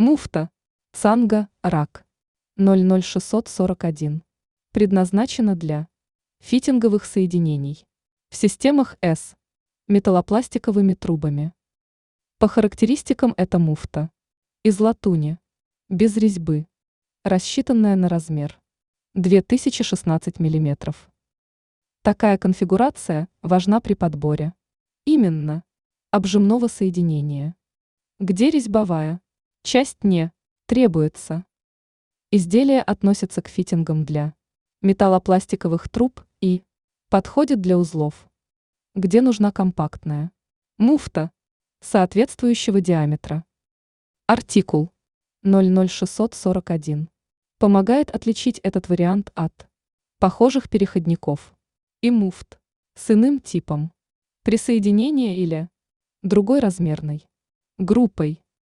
Муфта. Цанга, рак. 00641. Предназначена для фитинговых соединений в системах С металлопластиковыми трубами. По характеристикам это муфта из латуни, без резьбы, рассчитанная на размер 2016 мм. Такая конфигурация важна при подборе именно обжимного соединения, где резьбовая часть не требуется. Изделие относится к фитингам для металлопластиковых труб и подходит для узлов, где нужна компактная муфта соответствующего диаметра. Артикул 00641 помогает отличить этот вариант от похожих переходников и муфт с иным типом присоединения или другой размерной группой.